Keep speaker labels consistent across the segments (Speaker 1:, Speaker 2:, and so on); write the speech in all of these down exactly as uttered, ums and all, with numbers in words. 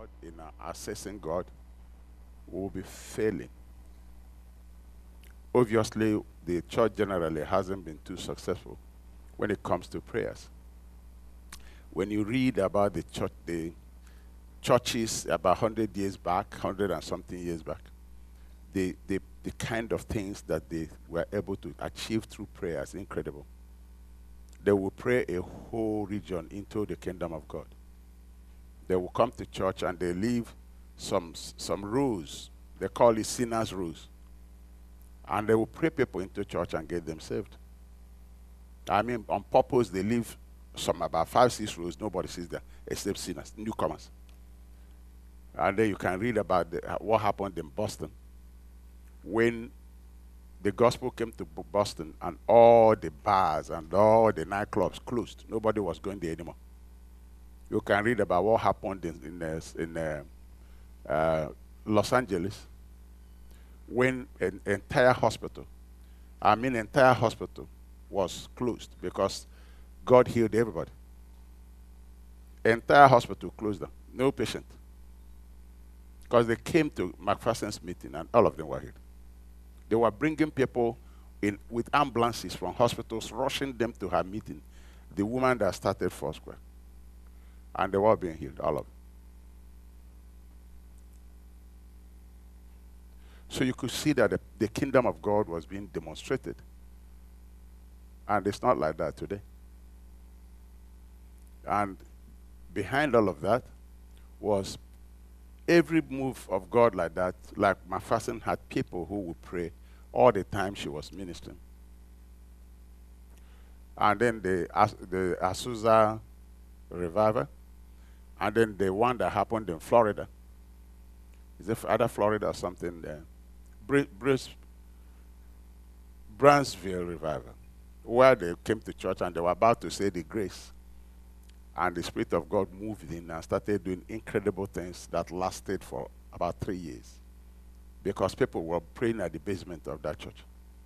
Speaker 1: in uh, accessing God, we will be failing. Obviously, the church generally hasn't been too successful when it comes to prayers. When you read about the church, the churches about one hundred years back, one hundred and something years back, the, the, the kind of things that they were able to achieve through prayer is incredible. They will pray a whole region into the kingdom of God. They will come to church and they leave some, some rules. They call it sinners' rules. And they will pray people into church and get them saved. I mean, on purpose, they leave some about five, six rules. Nobody sees them except sinners, newcomers. And then you can read about the, what happened in Boston when the gospel came to Boston and all the bars and all the nightclubs closed. Nobody was going there anymore. You can read about what happened in, in, uh, in uh, uh, Los Angeles when an entire hospital, I mean entire hospital, was closed because God healed everybody. Entire hospital closed down, no patient. Because they came to McPherson's meeting and all of them were healed. They were bringing people in with ambulances from hospitals, rushing them to her meeting. The woman that started Foursquare. And they were being healed, all of them. So you could see that the, the kingdom of God was being demonstrated. And it's not like that today. And behind all of that was every move of God like that, like McPherson had people who would pray all the time she was ministering. And then the, the Azusa revival, and then the one that happened in Florida. Is it either Florida or something there? Bruce, Brownsville revival, where they came to church and they were about to say the grace. And the Spirit of God moved in and started doing incredible things that lasted for about three years. Because people were praying at the basement of that church.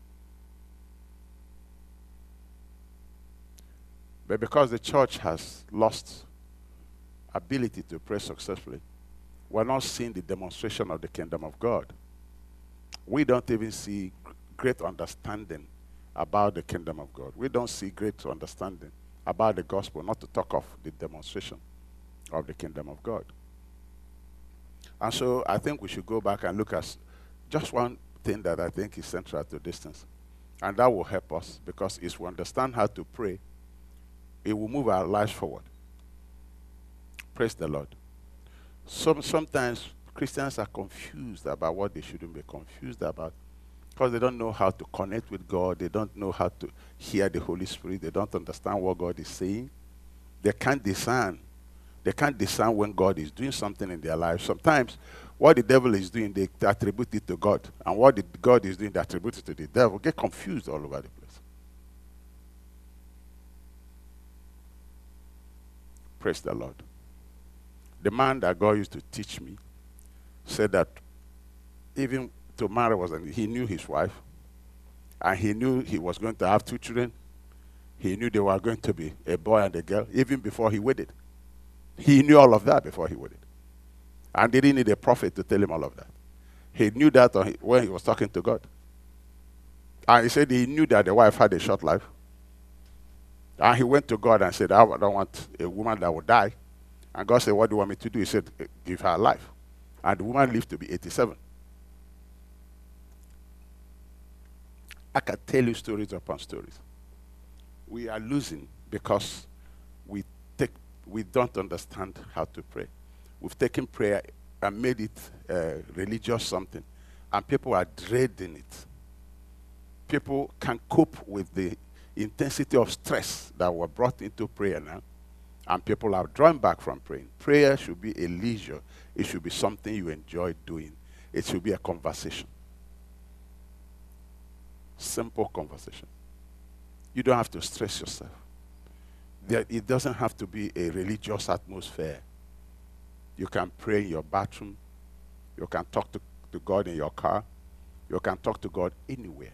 Speaker 1: But because the church has lost ability to pray successfully, we're not seeing the demonstration of the kingdom of God. We don't even see great understanding about the kingdom of God. We don't see great understanding about the gospel, not to talk of the demonstration of the kingdom of God. And so I think we should go back and look at just one thing that I think is central to this thing. And that will help us, because if we understand how to pray, it will move our lives forward. Praise the Lord. Some, sometimes Christians are confused about what they shouldn't be confused about, because they don't know how to connect with God. They don't know how to hear the Holy Spirit. They don't understand what God is saying. They can't discern. They can't discern when God is doing something in their life. Sometimes what the devil is doing, they attribute it to God. And what the God is doing, they attribute it to the devil. Get confused all over the place. Praise the Lord. The man that God used to teach me said that even to marry was, he knew his wife, and he knew he was going to have two children. He knew they were going to be a boy and a girl, even before he wedded. He knew all of that before he wedded. And they didn't need a prophet to tell him all of that. He knew that when he was talking to God. And he said he knew that the wife had a short life. And he went to God and said, I don't want a woman that will die. And God said, what do you want me to do? He said, give her life. And the woman lived to be eighty-seven. I can tell you stories upon stories. We are losing because we take, we don't understand how to pray. We've taken prayer and made it uh, religious something, and people are dreading it. People can cope with the intensity of stress that were brought into prayer now, and people are drawn back from praying. Prayer should be a leisure. It should be something you enjoy doing. It should be a conversation. Simple conversation. You don't have to stress yourself. There, it doesn't have to be a religious atmosphere. You can pray in your bathroom. You can talk to, to God in your car. You can talk to God anywhere.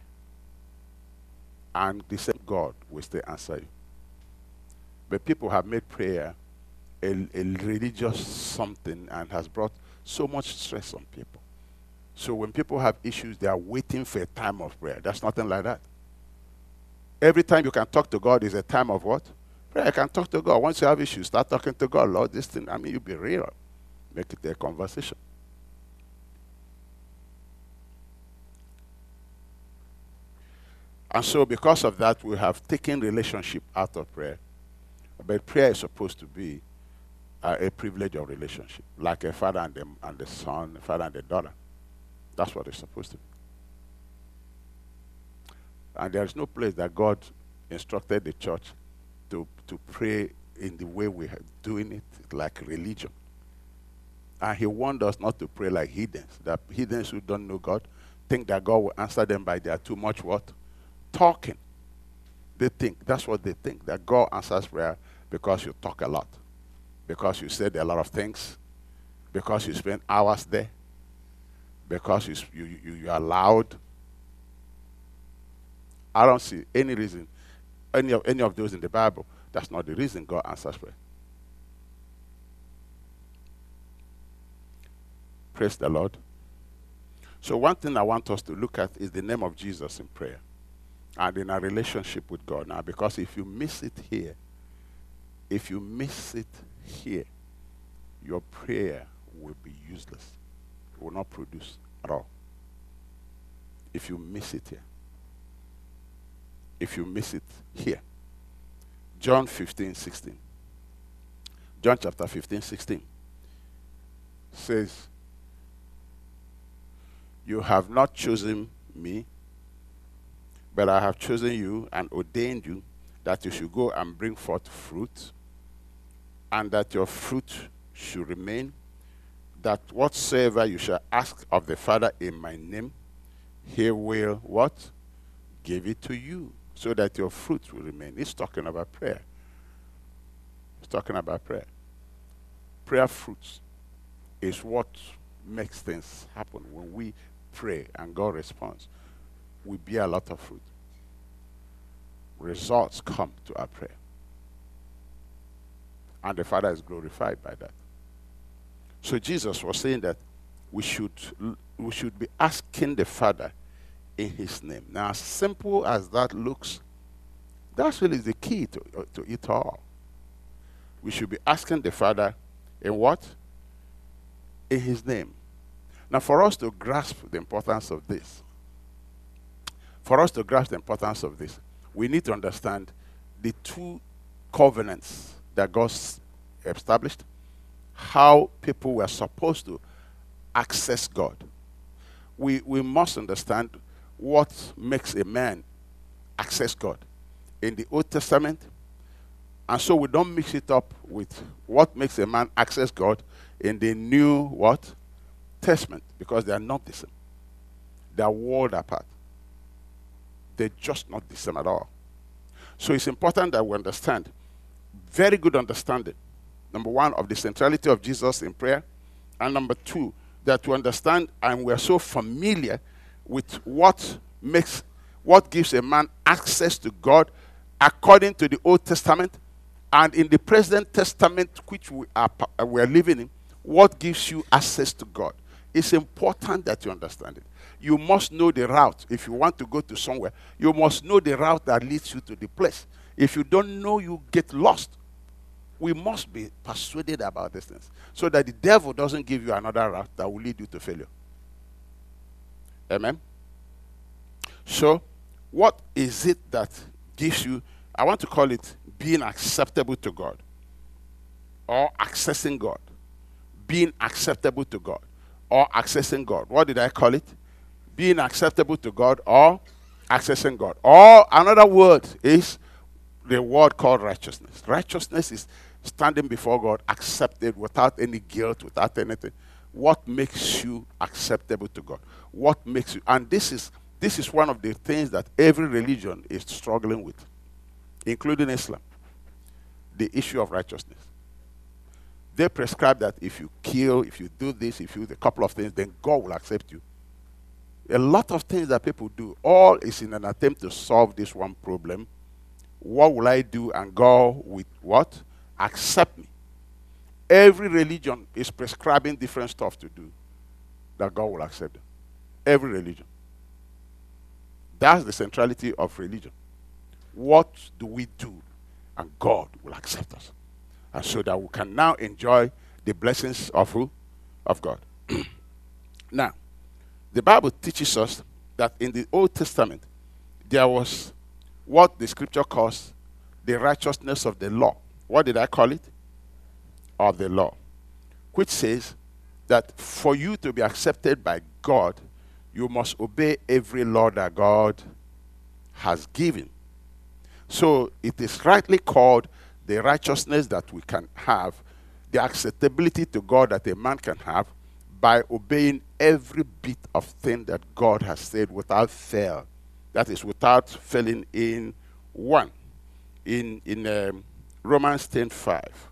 Speaker 1: And the same God will still answer you. But people have made prayer a, a religious something and has brought so much stress on people. So when people have issues, they are waiting for a time of prayer. That's nothing like that. Every time you can talk to God is a time of what? Prayer. You can talk to God. Once you have issues, start talking to God. Lord, this thing, I mean, you be real. Make it a conversation. And so because of that, we have taken relationship out of prayer. But prayer is supposed to be uh, a privilege of relationship, like a father and the, and the son, a father and the daughter. That's what it's supposed to be. And there is no place that God instructed the church to, to pray in the way we are doing it, like religion. And he warned us not to pray like heathens, that heathens who don't know God think that God will answer them by their too much what? Talking. They think, that's what they think, that God answers prayer because you talk a lot, because you said a lot of things, because you spend hours there, because you, you, you, you are loud. I don't see any reason, any of, any of those in the Bible. That's not the reason God answers prayer. Praise the Lord. So one thing I want us to look at is the name of Jesus in prayer and in our relationship with God now, because if you miss it here, if you miss it here, your prayer will be useless. It will not produce at all. If you miss it here. If you miss it here. John fifteen, sixteen. John chapter fifteen, sixteen says, you have not chosen me, but I have chosen you and ordained you that you should go and bring forth fruit, and that your fruit should remain, that whatsoever you shall ask of the Father in my name, he will what? Give it to you, so that your fruit will remain. He's talking about prayer. He's talking about prayer. Prayer fruits is what makes things happen. When we pray and God responds, we bear a lot of fruit. Results come to our prayer. And the Father is glorified by that. So Jesus was saying that we should, we should be asking the Father in his name. Now, as simple as that looks, that's really the key to, to it all. We should be asking the Father in what? In his name. Now, for us to grasp the importance of this, for us to grasp the importance of this, we need to understand the two covenants that God established, how people were supposed to access God. We, we must understand what makes a man access God in the Old Testament, and so we don't mix it up with what makes a man access God in the New what? Testament, because they are not the same. They are world apart. They're just not the same at all. So it's important that we understand, very good understanding, number one, of the centrality of Jesus in prayer, and number two, that we understand and we're so familiar with what makes, what gives a man access to God according to the Old Testament, and in the present testament which we are, we are living in, what gives you access to God. It's important that you understand it. You must know the route. If you want to go to somewhere, you must know the route that leads you to the place. If you don't know, you get lost. We must be persuaded about these things so that the devil doesn't give you another route that will lead you to failure. Amen? So, what is it that gives you, I want to call it being acceptable to God, or accessing God. Being acceptable to God, or accessing God. What did I call it? Being acceptable to God or accessing God. Or another word is the word called righteousness. Righteousness is standing before God accepted without any guilt, without anything. What makes you acceptable to God? What makes you, and this is this is one of the things that every religion is struggling with, including Islam. The issue of righteousness. They prescribe that if you kill, if you do this, if you do a couple of things, then God will accept you. A lot of things that people do, all is in an attempt to solve this one problem. What will I do? And God will what? Accept me. every religion is prescribing different stuff to do that God will accept them. Every religion. That's the centrality of religion. What do we do? And God will accept us. And so that we can now enjoy the blessings of who? Of God. Now, the Bible teaches us that in the Old Testament, there was what the scripture calls the righteousness of the law. What did I call it? Of the law. Which says that for you to be accepted by God, you must obey every law that God has given. So it is rightly called the righteousness that we can have, the acceptability to God that a man can have by obeying every bit of thing that God has said without fail. That is, without failing in one. In, in um, Romans ten five,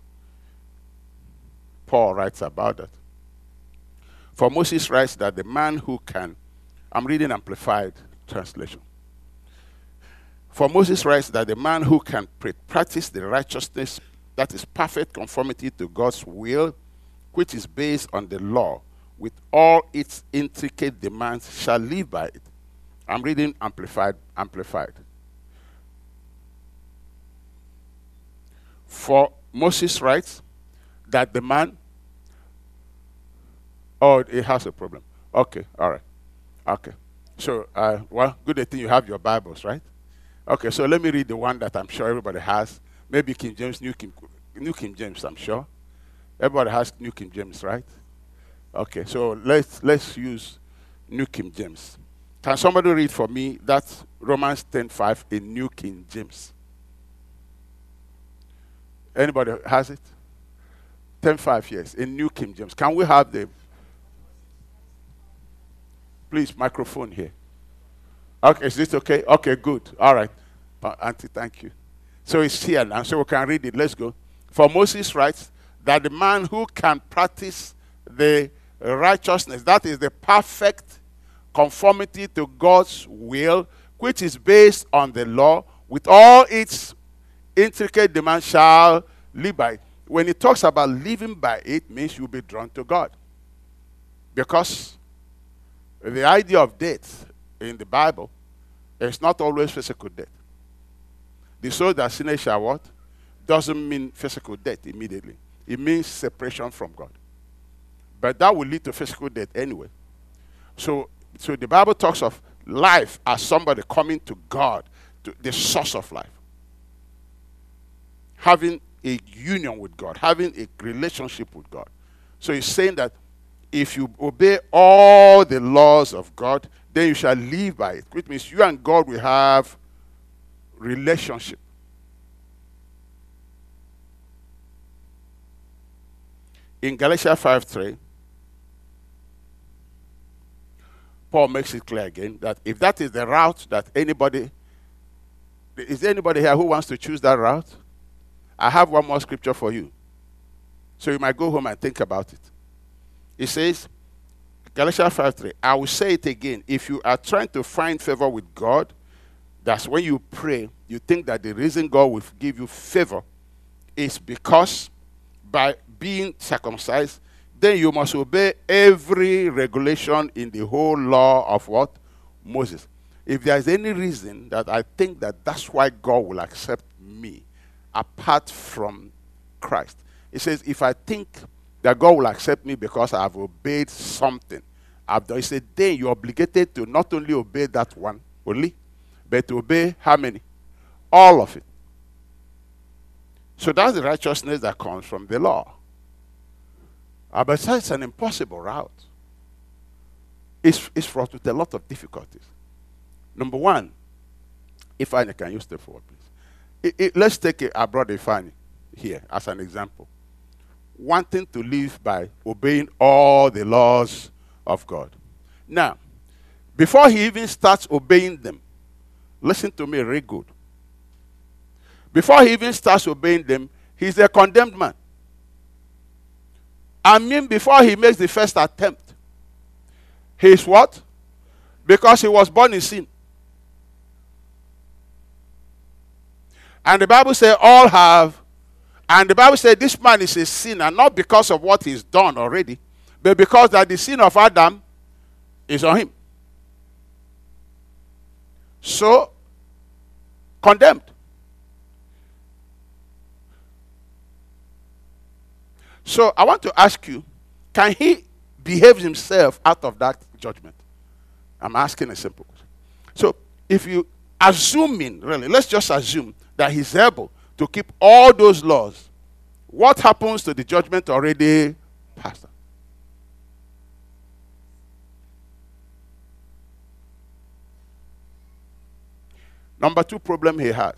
Speaker 1: Paul writes about that. For Moses writes that the man who can, I'm reading Amplified Translation. For Moses writes that the man who can practice the righteousness that is perfect conformity to God's will, which is based on the law, with all its intricate demands, shall live by it. I'm reading Amplified. Amplified. For Moses writes that the man, oh, it has a problem. Okay, all right. Okay. So, uh, well, good thing you have your Bibles, right? Okay, so let me read the one that I'm sure everybody has. Maybe King James, New King, New King James, I'm sure. Everybody has New King James, right? Okay, so let's let's use New King James. Can somebody read for me that's Romans ten five in New King James? Anybody has it? ten five, yes, in New King James. Can we have the, please, microphone here. Okay, is this okay? Okay, good. All right. Uh, Auntie, thank you. So it's here now, so we can read it. Let's go. For Moses writes that the man who can practice the righteousness, that is the perfect conformity to God's will, which is based on the law, with all its intricate demands, shall live by it. When it talks about living by it, means you'll be drawn to God. Because the idea of death in the Bible is not always physical death. The soul that sinneth shall what? Doesn't mean physical death immediately. It means separation from God. But that will lead to physical death anyway. So, so the Bible talks of life as somebody coming to God, to the source of life. Having a union with God, having a relationship with God. So he's saying that if you obey all the laws of God, then you shall live by it, which means you and God will have relationship. In Galatians five three, Paul makes it clear again that if that is the route that anybody, is there anybody here who wants to choose that route? I have one more scripture for you. So you might go home and think about it. It says, Galatians five three, I will say it again. If you are trying to find favor with God, that's when you pray, you think that the reason God will give you favor is because by being circumcised, then you must obey every regulation in the whole law of what? Moses. If there's any reason that I think that that's why God will accept me, apart from Christ. It says, if I think that God will accept me because I have obeyed something, I've done, he said, then you're obligated to not only obey that one only, but to obey how many? All of it. So that's the righteousness that comes from the law. Uh, but it's an impossible route. It's, it's fraught with a lot of difficulties. Number one, if I can use the forward, please. It, it, let's take a, a brother Ifani here as an example. Wanting to live by obeying all the laws of God. Now, before he even starts obeying them, listen to me very good. Before he even starts obeying them, he's a condemned man. I mean, before he makes the first attempt, he's what? Because he was born in sin. And the Bible says all have, And the Bible said this man is a sinner, not because of what he's done already, but because that the sin of Adam is on him. So, condemned. So, I want to ask you, can he behave himself out of that judgment? I'm asking a simple question. So, if you assuming, really, let's just assume that he's able to keep all those laws, what happens to the judgment already passed? Number two problem he has.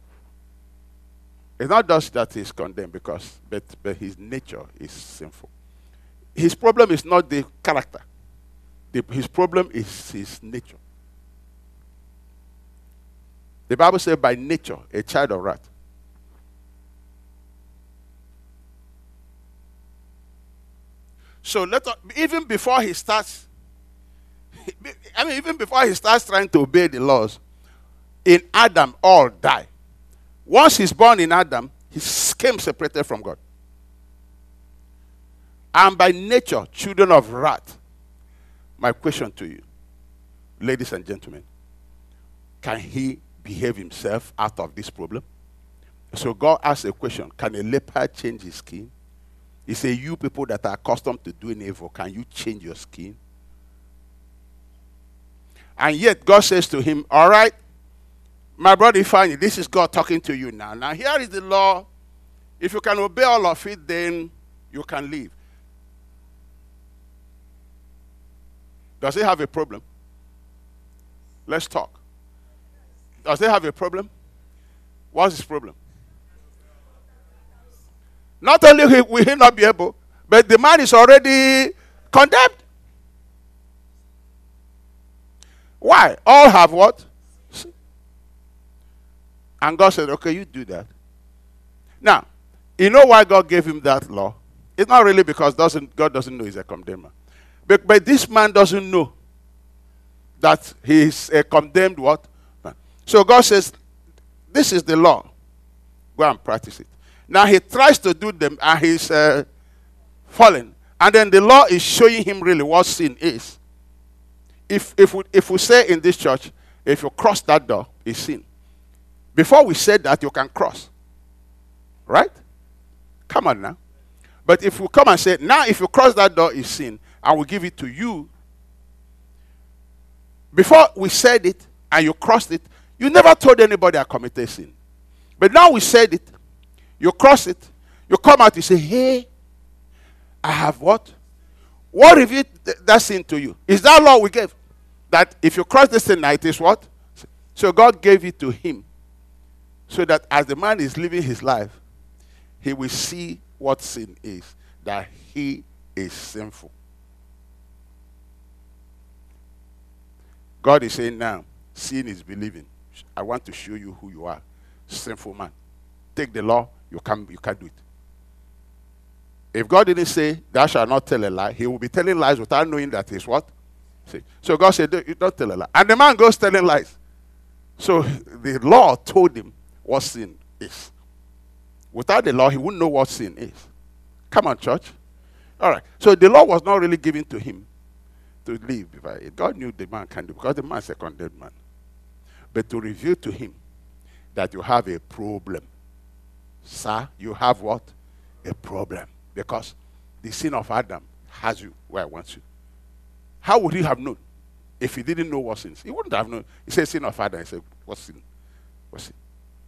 Speaker 1: It's not just that he's condemned, because but, but his nature is sinful. His problem is not the character. The, his problem is his nature. The Bible says by nature, a child of wrath. So let us, even before he starts, I mean, even before he starts trying to obey the laws, in Adam all die. Once he's born in Adam, he came separated from God. And by nature, children of wrath. My question to you, ladies and gentlemen, can he behave himself out of this problem? So God asks a question, can a leopard change his skin? He said, you people that are accustomed to doing evil, can you change your skin? And yet God says to him, all right, my brother Ifeanyi, this is God talking to you now. Now here is the law. If you can obey all of it, then you can live. Does he have a problem? Let's talk. Does he have a problem? What's his problem? Not only will he not be able, but the man is already condemned. Why? All have what? And God said, okay, you do that. Now, you know why God gave him that law? It's not really because doesn't, God doesn't know he's a condemner. But, but this man doesn't know that he is a condemned what? Man. So God says, this is the law. Go and practice it. Now he tries to do them and he's uh, falling. And then the law is showing him really what sin is. If, if, we, if we say in this church, if you cross that door, it's sin. Before we said that, you can cross. Right? Come on now. But if we come and say, now if you cross that door, it's sin, and we give it to you. Before we said it, and you crossed it, you never told anybody I committed sin. But now we said it, you cross it, you come out, you say, hey, I have what? What revealed th- that sin to you? Is that law we gave? That if you cross this sin, now it is what? So God gave it to him. So that as the man is living his life, he will see what sin is. That he is sinful. God is saying now, sin is believing. I want to show you who you are. Sinful man. Take the law, you can't, you can't do it. If God didn't say, thou shalt not tell a lie, he will be telling lies without knowing that he's what? See? So God said, you don't tell a lie. And the man goes telling lies. So the law told him what sin is. Without the law, he wouldn't know what sin is. Come on, church. All right. So the law was not really given to him to live. God knew the man can do, because the man is a condemned man. But to reveal to him that you have a problem. Sir, you have what? A problem. Because the sin of Adam has you where it wants you. How would he have known if he didn't know what sin is? He wouldn't have known. He said sin of Adam. He said, what sin? What sin?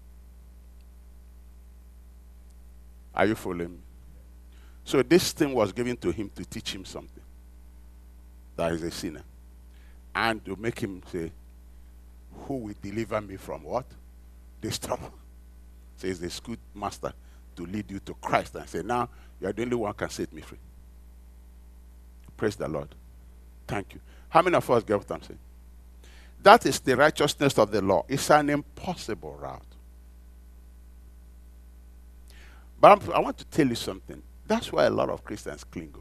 Speaker 1: Are you following me? So this thing was given to him to teach him something. That is a sinner. And to make him say, who will deliver me from what? This trouble. Says the school master to lead you to Christ and say, now you are the only one who can set me free. Praise the Lord. Thank you. How many of us get what I'm saying? That is the righteousness of the law. It's an impossible route. But I'm, I want to tell you something. That's why a lot of Christians cling.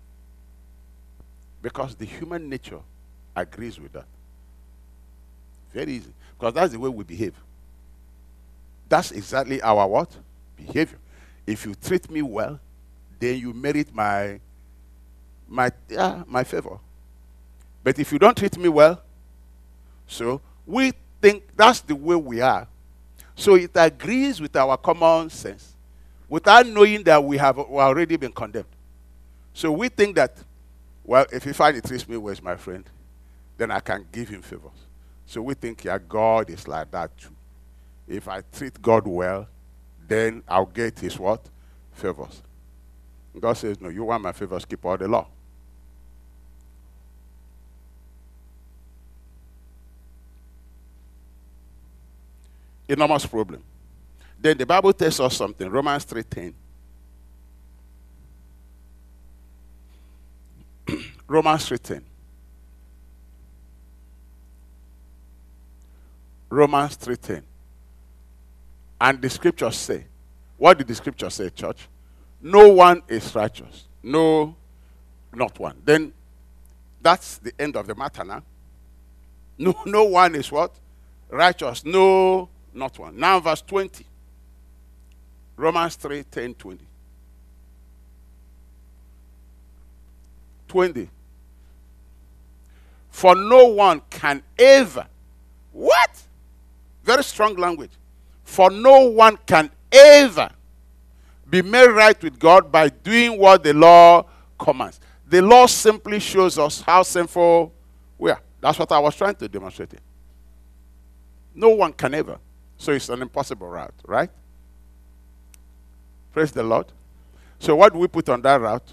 Speaker 1: Because the human nature agrees with that. Very easy. Because that's the way we behave. That's exactly our what? Behavior. If you treat me well, then you merit my my yeah, my favor. But if you don't treat me well, so we think that's the way we are. So it agrees with our common sense without knowing that we have already been condemned. So we think that, well, if he finally treats me well as my friend, then I can give him favors. So we think, yeah, God is like that too. If I treat God well, then I'll get his what? Favors. God says, no, you want my favors, keep all the law. Enormous problem. Then the Bible tells us something, Romans three ten. Romans three ten. Romans three ten. And the scriptures say, what did the scripture say, church? No one is righteous. No, not one. Then that's the end of the matter now. No, no one is what? Righteous. No, not one. Now verse twenty. Romans three ten, twenty. twenty. For no one can ever. What? Very strong language. For no one can ever be made right with God by doing what the law commands. The law simply shows us how sinful we are. That's what I was trying to demonstrate here. No one can ever. So it's an impossible route, right? Praise the Lord. So what do we put on that route?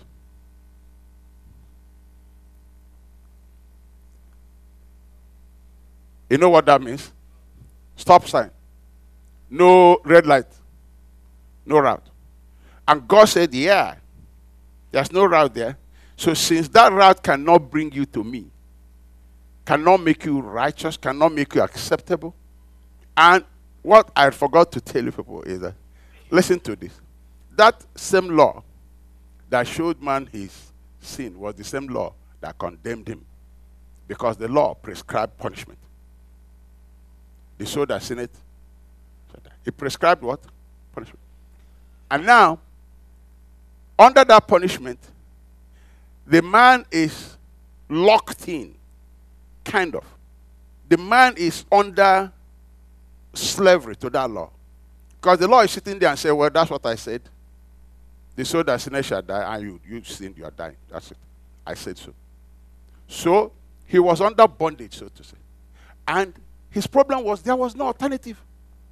Speaker 1: You know what that means? Stop sign. No red light. No route. And God said, yeah, there's no route there. So since that route cannot bring you to me, cannot make you righteous, cannot make you acceptable, and what I forgot to tell you people is that, listen to this. That same law that showed man his sin was the same law that condemned him, because the law prescribed punishment. The soul that sinned, it prescribed what? Punishment. And now, under that punishment, the man is locked in, kind of. The man is under slavery to that law. Because the law is sitting there and saying, well, that's what I said. The soul that sinned shall die, and you, you sinned, you are dying. That's it. I said so. So, he was under bondage, so to say. And his problem was there was no alternative.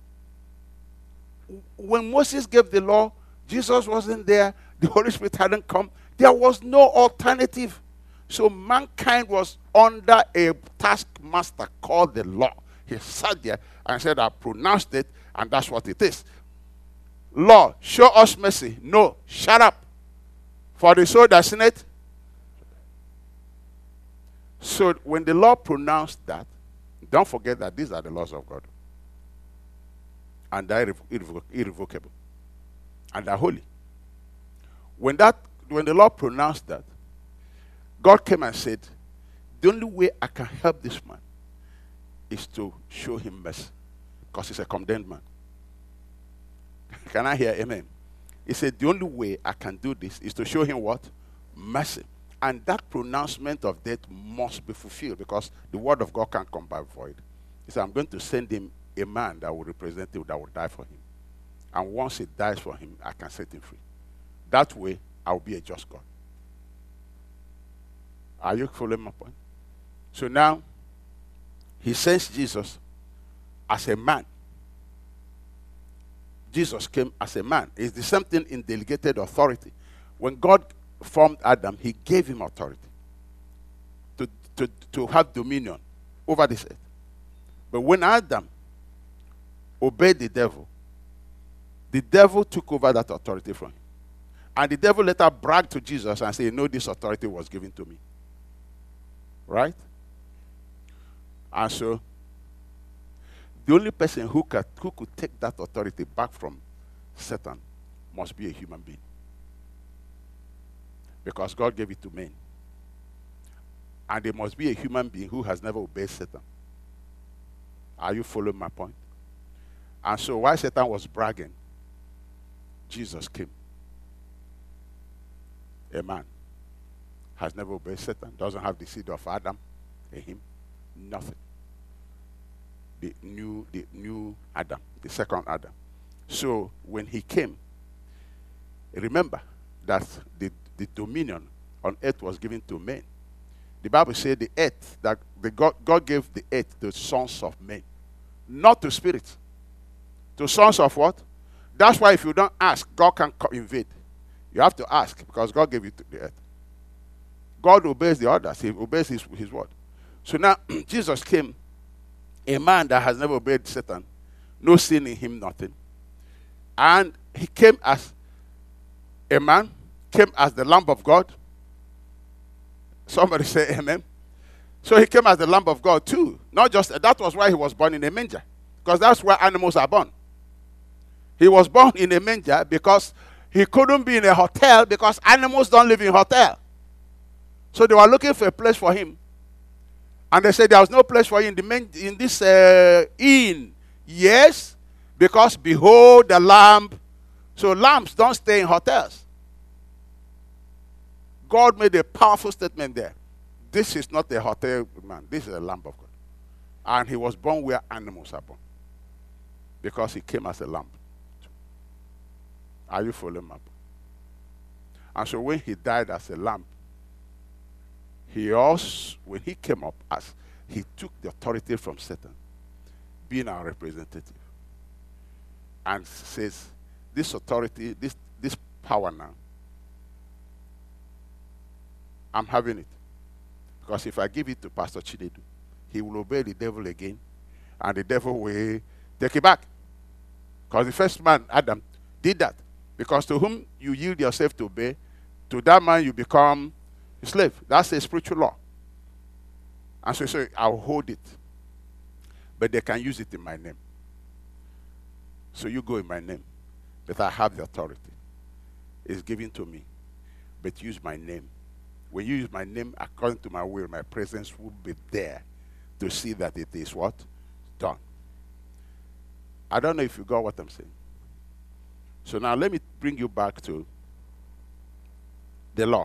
Speaker 1: When Moses gave the law, Jesus wasn't there, the Holy Spirit hadn't come, there was no alternative. So mankind was under a taskmaster called the law. He sat there and said, I pronounced it, and that's what it is. Law, show us mercy. No, shut up. For the soul that sinned. So when the law pronounced that, don't forget that these are the laws of God. And they're irrevoc irrevocable. And they're holy. When that, when the law pronounced that, God came and said, the only way I can help this man is to show him mercy. Because he's a condemned man. Can I hear amen? He said, the only way I can do this is to show him what? Mercy. And that pronouncement of death must be fulfilled, because the word of God can't come back void. He said, I'm going to send him a man that will represent him, that will die for him. And once he dies for him, I can set him free. That way, I will be a just God. Are you following my point? So now, he sends Jesus as a man. Jesus came as a man. It's the same thing in delegated authority. When God formed Adam, he gave him authority to, to, to have dominion over this earth. But when Adam obeyed the devil, the devil took over that authority from him. And the devil later bragged to Jesus and said, no, this authority was given to me. Right? And so, the only person who could, who could take that authority back from Satan must be a human being. Because God gave it to men. And there must be a human being who has never obeyed Satan. Are you following my point? And so while Satan was bragging, Jesus came. A man has never obeyed Satan, doesn't have the seed of Adam in him, nothing. The new, the new Adam, the second Adam. So when he came, remember that the, the dominion on earth was given to men. The Bible said the earth, that the God, God gave the earth to sons of men, not to spirits. To sons of what? That's why if you don't ask, God can invade. You have to ask because God gave it to the earth. God obeys the orders. He obeys his, his word. So now Jesus came, a man that has never obeyed Satan, no sin in him, nothing. And he came as a man, came as the Lamb of God. Somebody say amen. So he came as the Lamb of God too. Not just, that was why he was born in a manger. Because that's where animals are born. He was born in a manger because he couldn't be in a hotel because animals don't live in hotel. So they were looking for a place for him. And they said there was no place for you in, the man, in this uh, inn. Yes, because behold the lamb. So lambs don't stay in hotels. God made a powerful statement there. This is not a hotel man. This is a lamb of God. And he was born where animals are born. Because he came as a lamb. Are you following me? And so when he died as a lamb, he also, when he came up, as he took the authority from Satan, being our representative, and says, this authority, this, this power now, I'm having it. Because if I give it to Pastor Chinedu, he will obey the devil again, and the devil will take it back. Because the first man, Adam, did that. Because to whom you yield yourself to obey, to that man you become a slave. That's a spiritual law. And so he said, I'll hold it. But they can use it in my name. So you go in my name. But I have the authority. It's given to me. But use my name. When you use my name according to my will, my presence will be there to see that it is what? Done. I don't know if you got what I'm saying. So now let me bring you back to the law.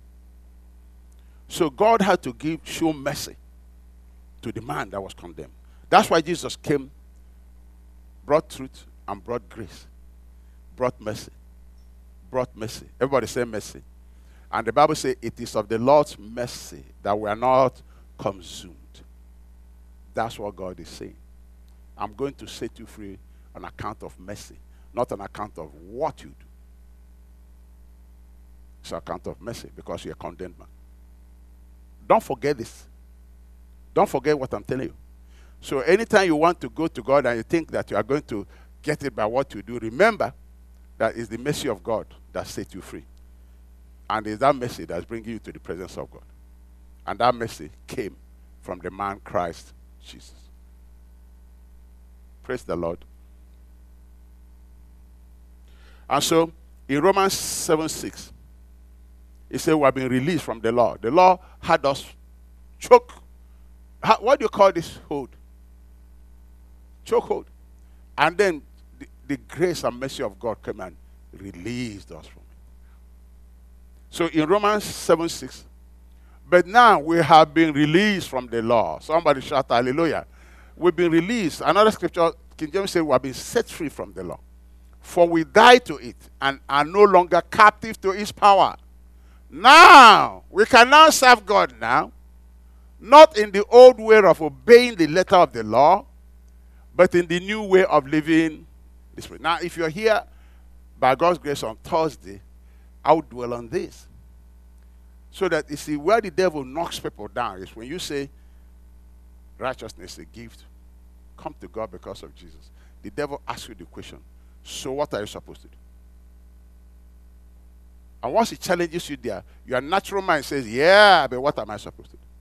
Speaker 1: So God had to give, show mercy to the man that was condemned. That's why Jesus came, brought truth, and brought grace. Brought mercy. Brought mercy. Everybody say mercy. And the Bible says it is of the Lord's mercy that we are not consumed. That's what God is saying. I'm going to set you free on account of mercy, not on account of what you do. It's on account of mercy because you're a condemned man. Don't forget this. Don't forget what I'm telling you. So anytime you want to go to God and you think that you are going to get it by what you do, remember that it's the mercy of God that set you free. And it's that mercy that's bringing you to the presence of God. And that mercy came from the man Christ Jesus. Praise the Lord. And so, in Romans seven six, it said we have been released from the law. The law had us choke. How, what do you call this hold? Choke hold. And then the, the grace and mercy of God came and released us from it. So in Romans seven six, but now we have been released from the law. Somebody shout hallelujah. We've been released. Another scripture, King James says we have been set free from the law. For we died to it and are no longer captive to its power. Now, we can now serve God now, not in the old way of obeying the letter of the law, but in the new way of living this way. Now, if you're here by God's grace on Thursday, I will dwell on this. So that, you see, where the devil knocks people down is when you say, righteousness is a gift. Come to God because of Jesus. The devil asks you the question, so what are you supposed to do? And once he challenges you there, your natural mind says, yeah, but what am I supposed to do?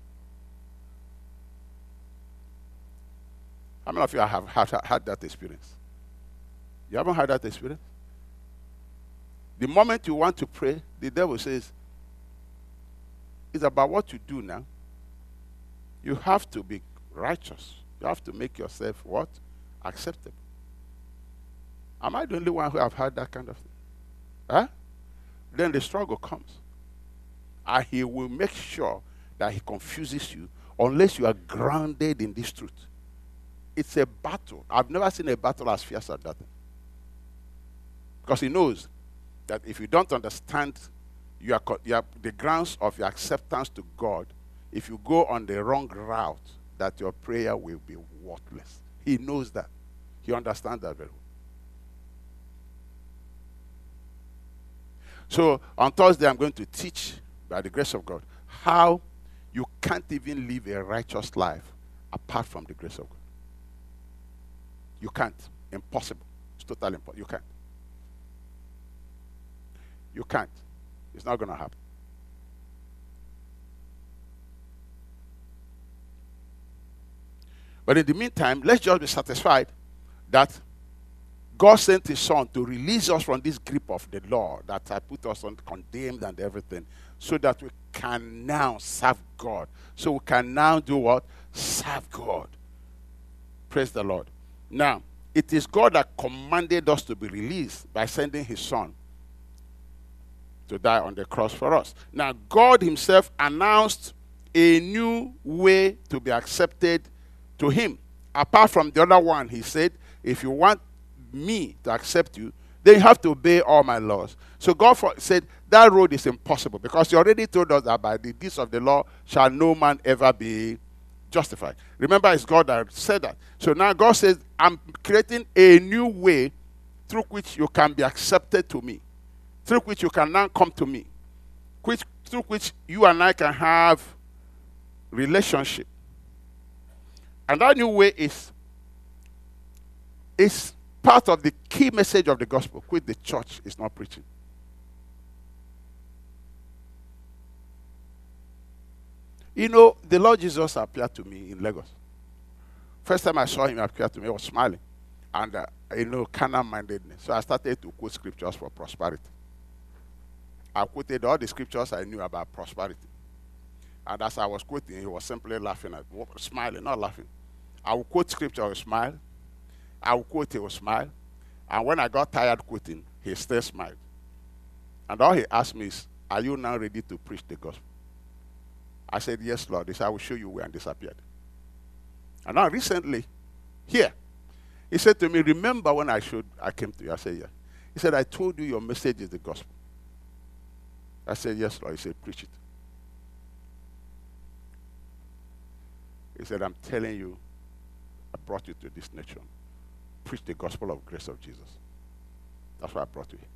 Speaker 1: How many of you have had, had that experience? You haven't had that experience? The moment you want to pray, the devil says, it's about what you do now. You have to be righteous. You have to make yourself what? Acceptable. Am I the only one who have had that kind of thing? Huh? Then the struggle comes. And he will make sure that he confuses you unless you are grounded in this truth. It's a battle. I've never seen a battle as fierce as that. Because he knows that if you don't understand you are, you are, the grounds of your acceptance to God, if you go on the wrong route, that your prayer will be worthless. He knows that. He understands that very well. So on Thursday, I'm going to teach, by the grace of God, how you can't even live a righteous life apart from the grace of God. You can't. Impossible. It's totally impossible. You can't. You can't. It's not going to happen. But in the meantime, let's just be satisfied that God sent his son to release us from this grip of the law that had put us on condemned and everything, so that we can now serve God. So we can now do what? Serve God. Praise the Lord. Now, it is God that commanded us to be released by sending his son to die on the cross for us. Now, God himself announced a new way to be accepted to him. Apart from the other one, he said, if you want me to accept you, then you have to obey all my laws. So God for, said that road is impossible, because he already told us that by the deeds of the law shall no man ever be justified. Remember, it's God that said that. So now God says, I'm creating a new way through which you can be accepted to me, through which you can now come to me, which, through which you and I can have relationship. And that new way is, is part of the key message of the gospel, which the church is not preaching. You know, the Lord Jesus appeared to me in Lagos. First time I saw him appear to me, I was smiling. And, uh, you know, carnal-mindedness. So I started to quote scriptures for prosperity. I quoted all the scriptures I knew about prosperity. And as I was quoting, he was simply laughing at me, smiling, not laughing. I would quote scripture, he would smile. I would quote, he would smile. And when I got tired quoting, he still smiled. And all he asked me is, are you now ready to preach the gospel? I said, yes, Lord. He said, I will show you where, and disappeared. And now recently, here, he said to me, remember when I showed, I came to you? I said, yeah. He said, I told you your message is the gospel. I said, yes, Lord. He said, preach it. He said, I'm telling you, I brought you to this nation. Preach the gospel of grace of Jesus. That's why I brought you here.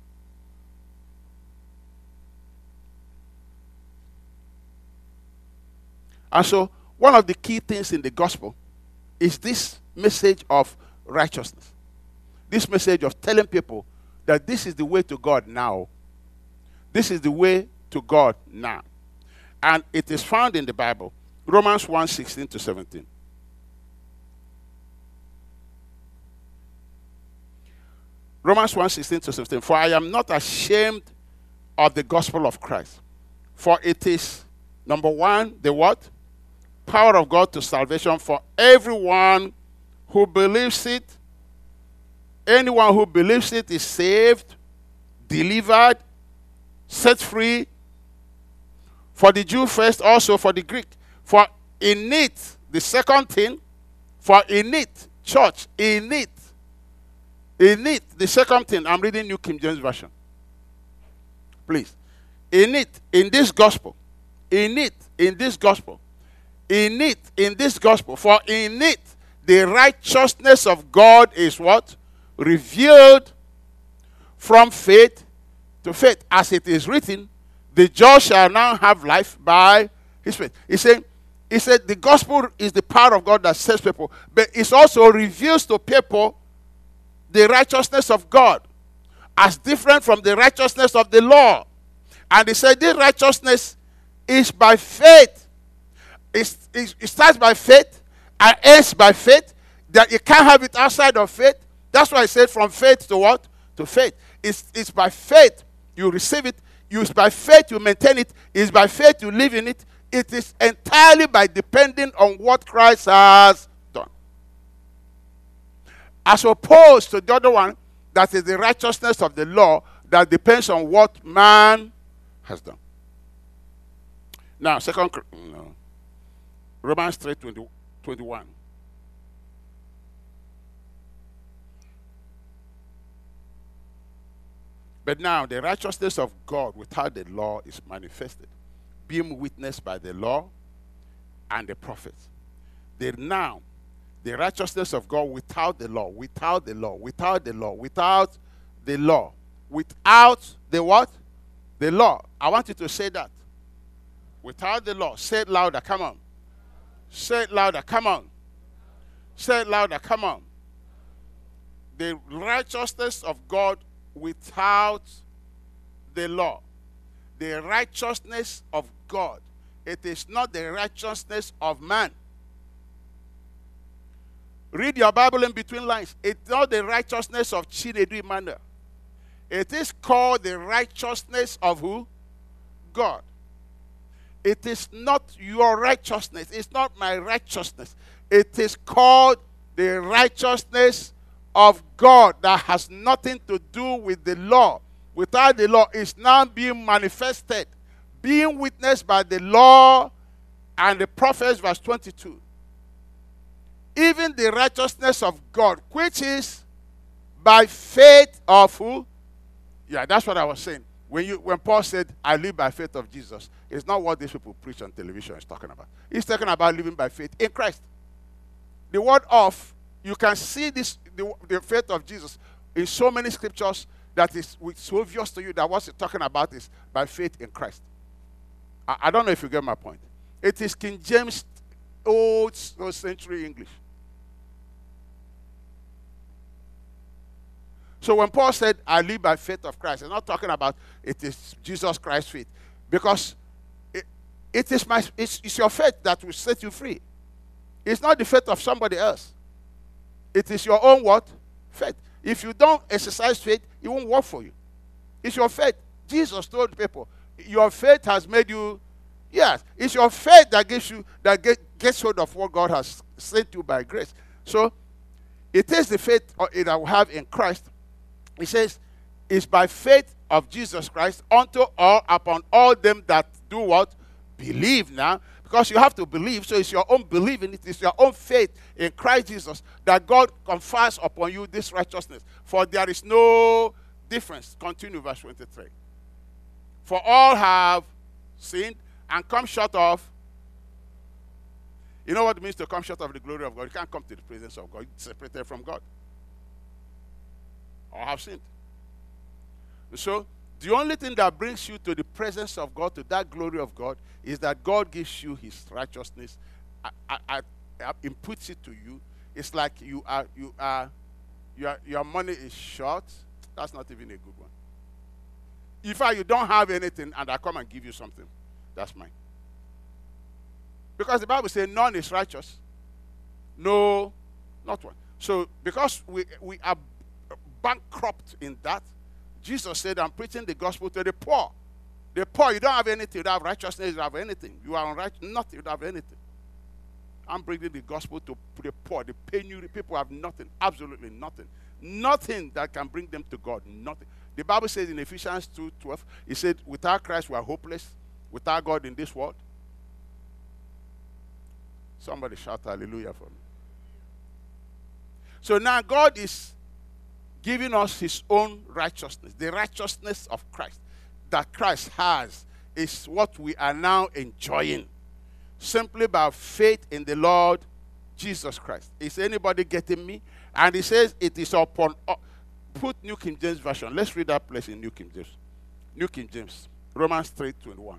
Speaker 1: And so, one of the key things in the gospel is this message of righteousness. This message of telling people that this is the way to God now. This is the way to God now. And it is found in the Bible, Romans one, sixteen to seventeen. Romans one, sixteen to seventeen. For I am not ashamed of the gospel of Christ. For it is, number one, the what? Power of God to salvation for everyone who believes it. Anyone who believes it is saved, delivered, set free. For the Jew first, also for the Greek. For in it, the second thing, for in it, church, in it, in it, the second thing, I'm reading New King James Version. Please. In it, in this gospel, in it, in this gospel, in it, in this gospel, for in it, the righteousness of God is what? Revealed from faith to faith. As it is written, the just shall now have life by his faith. He said, he said the gospel is the power of God that saves people, but it also reveals to people the righteousness of God as different from the righteousness of the law. And he said this righteousness is by faith. It's, it, it starts by faith and ends by faith. That you can't have it outside of faith. That's why I said from faith to what? To faith. It's, it's by faith you receive it. It's by faith you maintain it. It's by faith you live in it. It is entirely by depending on what Christ has done. As opposed to the other one, that is the righteousness of the law, that depends on what man has done. Now, second, no, Romans three twenty-one. But now the righteousness of God without the law is manifested, being witnessed by the law and the prophets. The now, the righteousness of God without the law, without the law, without the law, without the law, without the what? The law. I want you to say that. Without the law. Say it louder. Come on. Say it louder. Come on. Say it louder. Come on. The righteousness of God without the law. The righteousness of God. It is not the righteousness of man. Read your Bible in between lines. It's not the righteousness of Chinedu Emmanuel. It is called the righteousness of who? God. It is not your righteousness. It's not my righteousness. It is called the righteousness of God that has nothing to do with the law. Without the law, it's now being manifested, being witnessed by the law and the prophets, verse twenty-two. Even the righteousness of God, which is by faith of who? Yeah, that's what I was saying. When you when Paul said, I live by faith of Jesus, it's not what these people preach on television is talking about. He's talking about living by faith in Christ. The word of, you can see this, the, the faith of Jesus in so many scriptures that is so obvious to you that what it's talking about is by faith in Christ. I, I don't know if you get my point. It is King James old century English. So when Paul said, I live by faith of Christ, he's not talking about it is Jesus Christ's faith. Because it, it is my, it's, it's your faith that will set you free. It's not the faith of somebody else. It is your own what? Faith. If you don't exercise faith, it won't work for you. It's your faith. Jesus told people, your faith has made you, yes, it's your faith that gives you, that get, gets hold of what God has sent you by grace. So, it is the faith that we have in Christ. It says, it's by faith of Jesus Christ unto all, upon all them that do what? Believe now. Because you have to believe, so it's your own believing, it is your own faith in Christ Jesus that God confers upon you this righteousness. For there is no difference. Continue verse twenty-three. For all have sinned and come short of. You know what it means to come short of the glory of God? You can't come to the presence of God. You're separated from God. Or have sinned. So, the only thing that brings you to the presence of God, to that glory of God, is that God gives you his righteousness, I, I, I, I inputs it to you. It's like you are, you are, you are, your money is short. That's not even a good one. If I, you don't have anything and I come and give you something, that's mine. Because the Bible says none is righteous. No, not one. So because we, we are bankrupt in that, Jesus said, I'm preaching the gospel to the poor. The poor, you don't have anything, you don't have righteousness, you don't have anything. You are unrighteous, nothing, you don't have anything. I'm bringing the gospel to the poor, the penury. People have nothing, absolutely nothing. Nothing that can bring them to God, nothing. The Bible says in Ephesians two twelve, it said, without Christ we are hopeless, without God in this world. Somebody shout hallelujah for me. So now God is giving us his own righteousness. The righteousness of Christ that Christ has is what we are now enjoying. Simply by faith in the Lord Jesus Christ. Is anybody getting me? And he says it is upon, uh, put New King James Version. Let's read that place in New King James. New King James. Romans three twenty-one.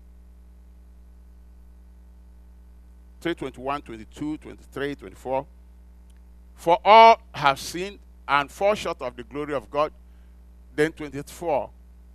Speaker 1: three twenty-one, twenty-two, twenty-three, twenty-four. For all have sinned and fall short of the glory of God. Then twenty-four.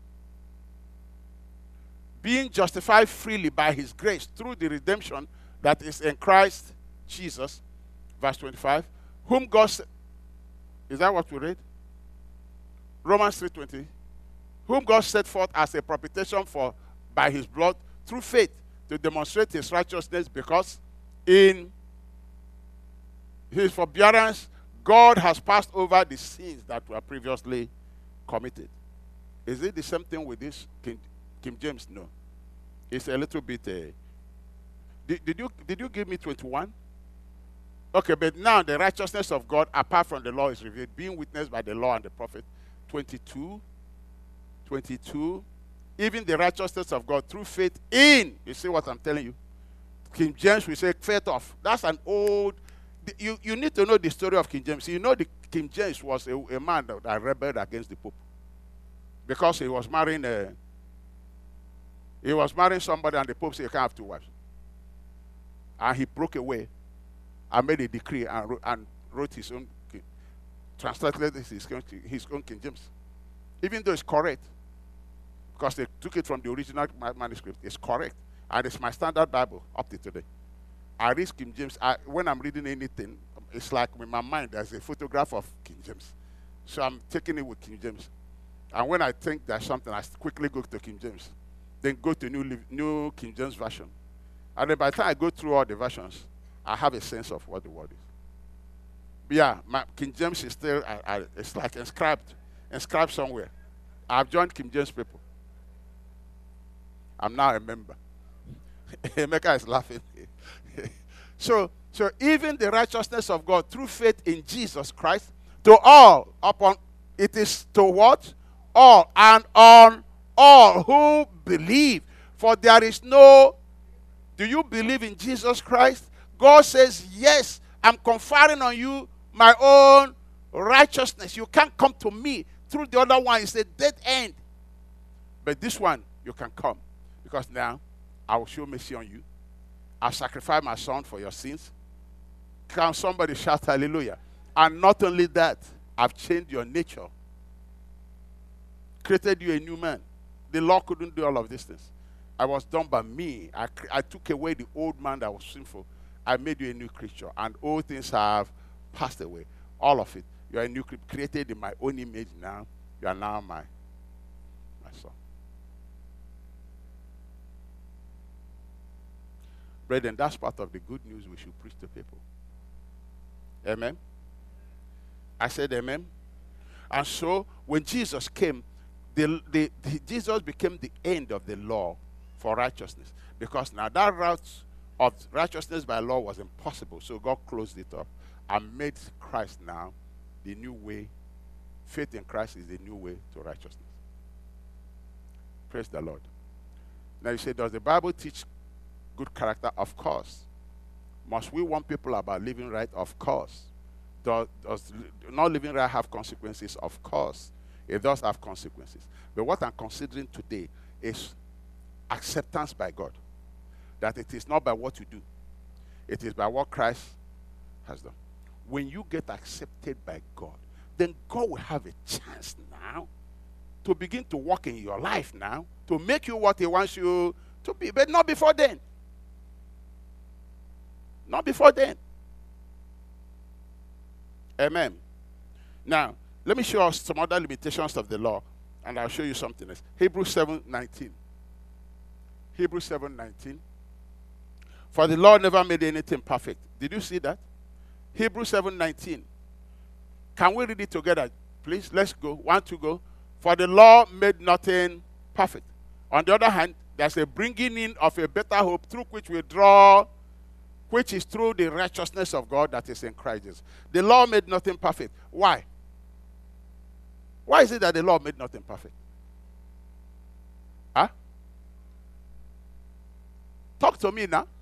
Speaker 1: Being justified freely by his grace through the redemption that is in Christ Jesus. Verse twenty-five. Whom God... Is that what we read? Romans three twenty. Whom God set forth as a propitiation for by his blood through faith to demonstrate his righteousness, because in his forbearance God has passed over the sins that were previously committed. Is it the same thing with this King, King James? No. It's a little bit. Uh, did, did you did you give me twenty-one? Okay, but now the righteousness of God apart from the law is revealed, being witnessed by the law and the prophet. twenty-two, twenty-two. Even the righteousness of God through faith in. You see what I'm telling you? King James will say faith of. That's an old. You, you need to know the story of King James. You know the King James was a, a man that, that rebelled against the Pope. Because he was marrying a, he was marrying somebody and the Pope said you can't have two wives. And he broke away and made a decree and wrote, and wrote his own, translated his own, his own King James. Even though it's correct, because they took it from the original manuscript, it's correct. And it's my standard Bible up to today. I read King James. I, when I'm reading anything, it's like in my mind, there's a photograph of King James. So I'm taking it with King James. And when I think there's something, I quickly go to King James. Then go to New, New King James Version. And then by the time I go through all the versions, I have a sense of what the word is. But yeah, my King James is still, I, I, it's like inscribed, inscribed somewhere. I've joined King James people. I'm now a member. Emeka is laughing. so, so even the righteousness of God through faith in Jesus Christ, to all, upon, it is to what? All, and on all who believe. For there is no, do you believe in Jesus Christ? God says, yes, I'm conferring on you my own righteousness. You can't come to me through the other one. It's a dead end. But this one, you can come. Because now, I will show mercy on you. I'll sacrifice my son for your sins. Can somebody shout hallelujah? And not only that, I've changed your nature. Created you a new man. The law couldn't do all of these things. I was done by me. I, I took away the old man that was sinful. I made you a new creature. And all things have passed away. All of it. You are a new creature, created in my own image now. You are now my, my son. Brethren, that's part of the good news we should preach to people. Amen? I said amen. And so, when Jesus came, the, the, the, Jesus became the end of the law for righteousness. Because now that route of righteousness by law was impossible. So God closed it up and made Christ now the new way. Faith in Christ is the new way to righteousness. Praise the Lord. Now you say, does the Bible teach good character? Of course. Must we warn people about living right? Of course. Does, does not living right have consequences? Of course. It does have consequences. But what I'm considering today is acceptance by God. That it is not by what you do. It is by what Christ has done. When you get accepted by God, then God will have a chance now to begin to work in your life now, to make you what he wants you to be, but not before then. Not before then. Amen. Now, let me show us some other limitations of the law, and I'll show you something else. Hebrews seven nineteen. Hebrews seven nineteen. For the law never made anything perfect. Did you see that? Hebrews seven nineteen. Can we read it together, please? Let's go. One, two, go. For the law made nothing perfect. On the other hand, there's a bringing in of a better hope through which we draw, which is through the righteousness of God that is in Christ Jesus. The law made nothing perfect. Why? Why is it that the law made nothing perfect? Huh? Talk to me now.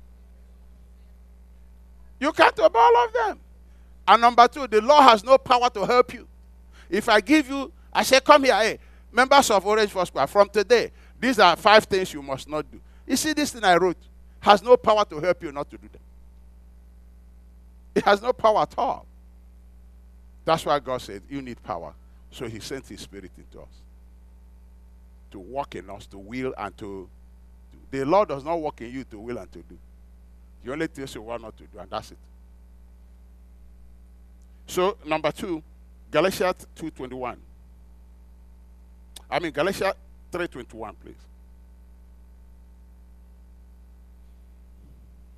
Speaker 1: You can't obey all of them. And number two, the law has no power to help you. If I give you, I say, come here, hey, members of Orange Foursquare, from today, these are five things you must not do. You see, this thing I wrote has no power to help you not to do them. It has no power at all. That's why God said, you need power. So he sent his spirit into us to work in us, to will and to do. The law does not work in you to will and to do. He only tells you what not to do, and that's it. So, number two, Galatians two twenty-one. I mean, Galatians three twenty-one, please.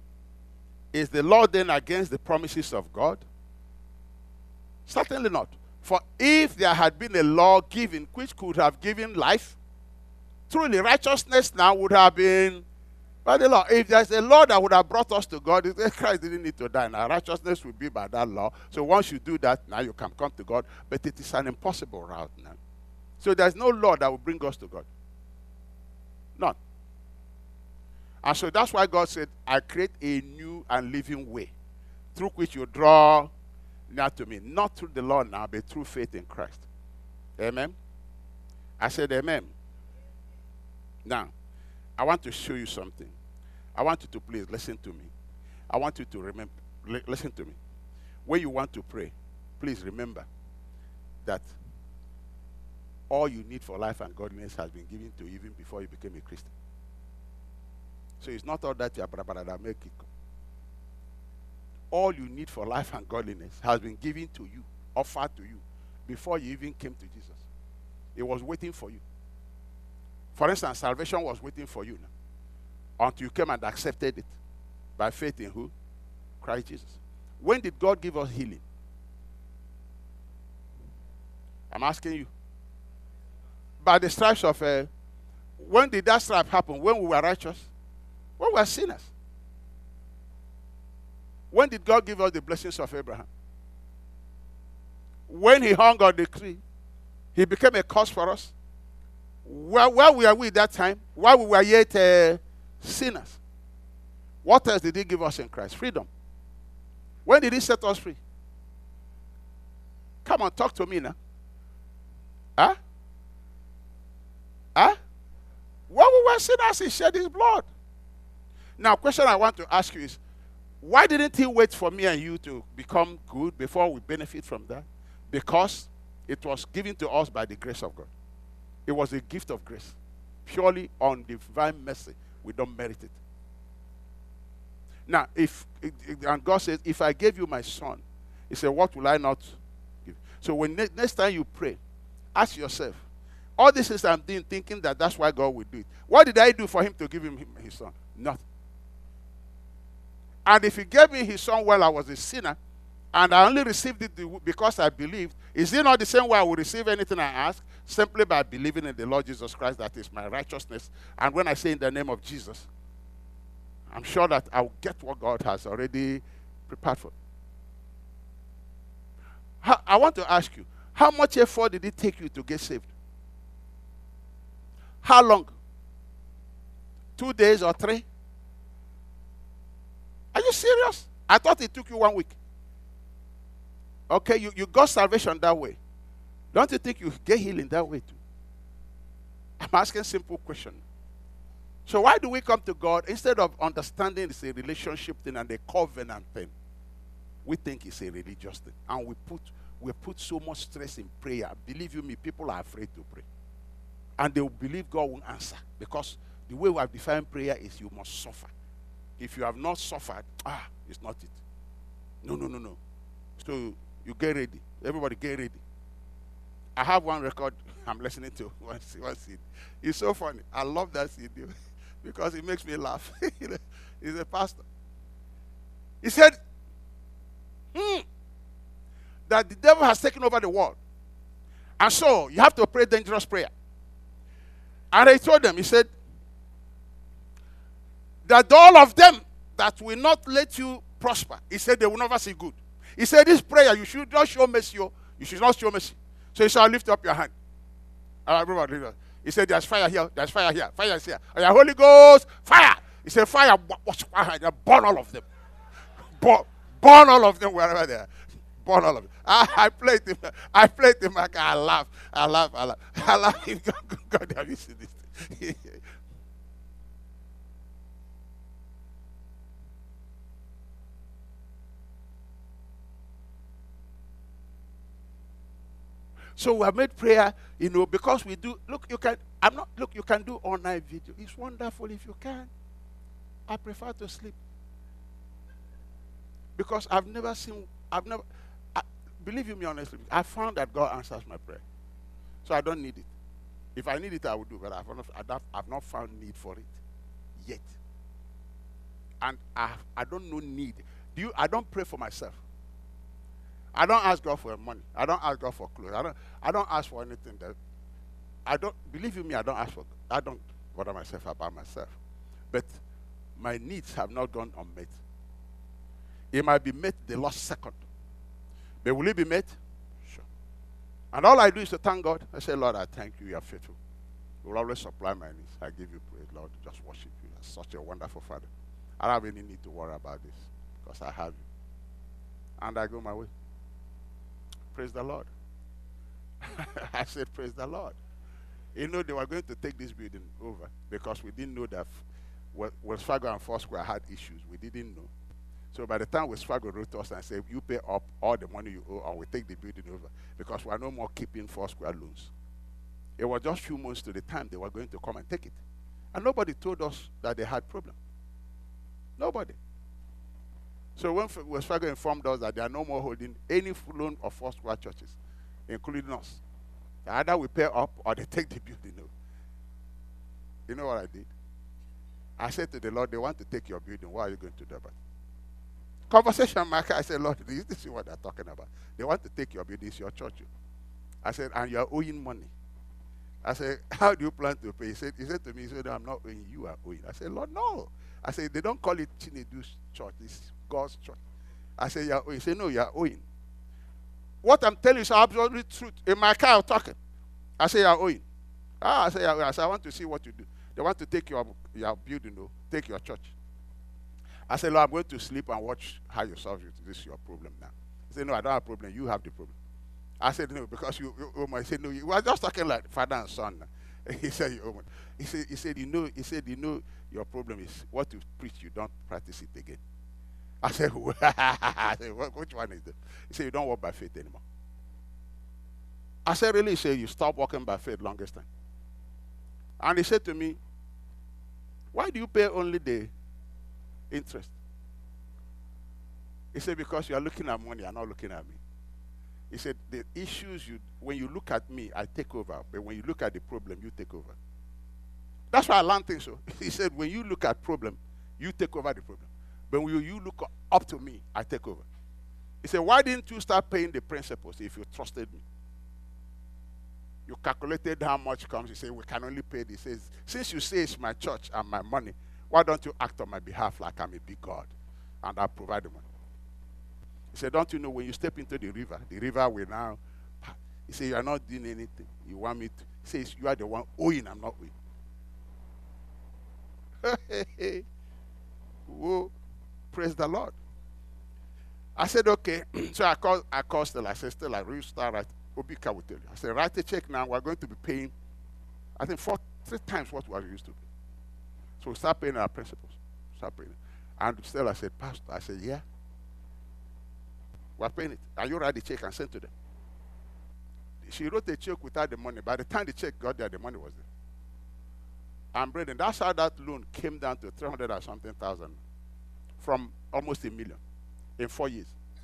Speaker 1: Is the law then against the promises of God? Certainly not. For if there had been a law given which could have given life, truly righteousness now would have been by the law. If there's a law that would have brought us to God, Christ didn't need to die. Now righteousness will be by that law. So once you do that, now you can come to God. But it is an impossible route now. So there's no law that will bring us to God. None. And so that's why God said, I create a new and living way through which you draw near to me. Not through the law now, but through faith in Christ. Amen? I said amen. Now, I want to show you something. I want you to please listen to me. I want you to remember, li- listen to me. When you want to pray, please remember that all you need for life and godliness has been given to you even before you became a Christian. So it's not all that you are that make it. All you need for life and godliness has been given to you, offered to you, before you even came to Jesus. It was waiting for you. For instance, salvation was waiting for you now, until you came and accepted it by faith in who? Christ Jesus. When did God give us healing? I'm asking you. By the stripes of, uh, when did that stripe happen? When we were righteous? When we were sinners. When did God give us the blessings of Abraham? When he hung on the tree, he became a curse for us. Where, where were we that time? While we were yet uh, sinners. What else did he give us in Christ? Freedom. When did he set us free? Come on, talk to me now. Huh? Huh? When we were sinners, he shed his blood. Now, question I want to ask you is, why didn't he wait for me and you to become good before we benefit from that? Because it was given to us by the grace of God. It was a gift of grace. Purely on divine mercy. We don't merit it. Now, if, and God says, if I gave you my son, he said, what will I not give? So when ne- next time you pray, ask yourself, all this is I'm doing, thinking that that's why God will do it. What did I do for him to give him his son? Nothing. And if he gave me his son while I was a sinner, and I only received it because I believed, is it not the same way I will receive anything I ask? Simply by believing in the Lord Jesus Christ, that is my righteousness. And when I say in the name of Jesus, I'm sure that I'll get what God has already prepared for. How, I want to ask you, how much effort did it take you to get saved? How long? Two days or three? Are you serious? I thought it took you one week. Okay, you, you got salvation that way. Don't you think you get healing that way too? I'm asking a simple question. So why do we come to God instead of understanding it's a relationship thing and a covenant thing? We think it's a religious thing. And we put we put so much stress in prayer. Believe you me, people are afraid to pray. And they will believe God won't answer. Because the way we have defined prayer is you must suffer. If you have not suffered, ah, it's not it. No, no, no, no. So you get ready. Everybody get ready. I have one record I'm listening to. One, one C D. It's so funny. I love that C D because it makes me laugh. He's a pastor. He said, hmm, that the devil has taken over the world. And so you have to pray dangerous prayer. And I told them, he said, that all of them that will not let you prosper, he said they will never see good. He said this prayer, you should not show mercy. You should not show mercy. So he said, lift up your hand. Everybody, he said, there's fire here, there's fire here, fire is here. Oh, yeah, Holy Ghost, fire. He said, fire, burn all of them. burn, burn all of them wherever they are. Burn all of them. I, I played him. I played him. I laugh. I laugh. I laugh. I laugh. God, God, have you seen this? So we have made prayer, you know, because we do. Look, you can. I'm not. Look, you can do online video. It's wonderful if you can. I prefer to sleep because I've never seen. I've never. I, believe you me, honestly, I found that God answers my prayer, so I don't need it. If I need it, I will do, but I've not. I've, I've not found need for it yet, and I. I don't know need. Do you? I don't pray for myself. I don't ask God for money. I don't ask God for clothes. I don't. I don't ask for anything that. I don't believe in me. I don't ask for. I don't bother myself about myself. But my needs have not gone unmet. It might be met the last second, but will it be met? Sure. And all I do is to thank God. I say, Lord, I thank you. You are faithful. You will always supply my needs. I give you praise, Lord. Just worship you. You're such a wonderful Father. I don't have any need to worry about this because I have you. And I go my way. Praise the Lord. I said, praise the Lord. You know, they were going to take this building over because we didn't know that Wells Fargo and Foursquare had issues. We didn't know. So by the time Wells Fargo wrote us and said, you pay up all the money you owe and we take the building over because we are no more keeping Foursquare loans. It was just a few months to the time they were going to come and take it. And nobody told us that they had problem. Nobody. So when Wells Fargo informed us that they are no more holding any loan of Foursquare churches, including us, either we pay up or they take the building over. You know what I did? I said to the Lord, they want to take your building. What are you going to do about it? Conversation marker. I said, Lord, this is what they're talking about. They want to take your building. It's your church. I said, and you are owing money. I said, how do you plan to pay? He said, he said to me, he said, I'm not owing, you are owing. I said, Lord, no. I said, they don't call it Chinedu's church. It's God's church. I said, you are owing. He said, no, you are owing. What I'm telling you is absolutely truth. In my car, I'm talking. I say, you are owing. Ah, I say, I say, I want to see what you do. They want to take your, your building, though, take your church. I said, Lord, I'm going to sleep and watch how you solve it. This is your problem now. He said, no, I don't have a problem. You have the problem. I said, no, because you, you owe money. He said, no, you were just talking like father and son. He said, you owe money. He said, he said, you know, he said, you know, your problem is what you preach, you don't practice it again. I said, I said, which one is that? He said, you don't walk by faith anymore. I said, really? He said, you stop walking by faith longest time. And he said to me, why do you pay only the interest? He said, because you are looking at money, you are not looking at me. He said, the issues, you, when you look at me, I take over. But when you look at the problem, you take over. That's why I learned things. So he said, when you look at problem, you take over the problem. But when you, you look up to me, I take over. He said, why didn't you start paying the principals if you trusted me? You calculated how much comes. He said, we can only pay this. He says, since you say it's my church and my money, why don't you act on my behalf like I'm a big God? And I'll provide the money. He said, don't you know when you step into the river, the river will now, he said, you are not doing anything. You want me to, he says, you are the one owing, I'm not owing. Whoa, praise the Lord. I said, okay. So I called, I called Stella. I said, Stella, will you start right? Obika will tell you. I said, write a check now. We're going to be paying, I think, four, three times what we are used to pay. So we start paying our principals. Start paying. And Stella said, Pastor, I said, yeah. We're paying it. Are you write the check and send to them? She wrote a check without the money. By the time the check got there, the money was there. And Braden, that's how that loan came down to three hundred or something thousand from almost a million in four years.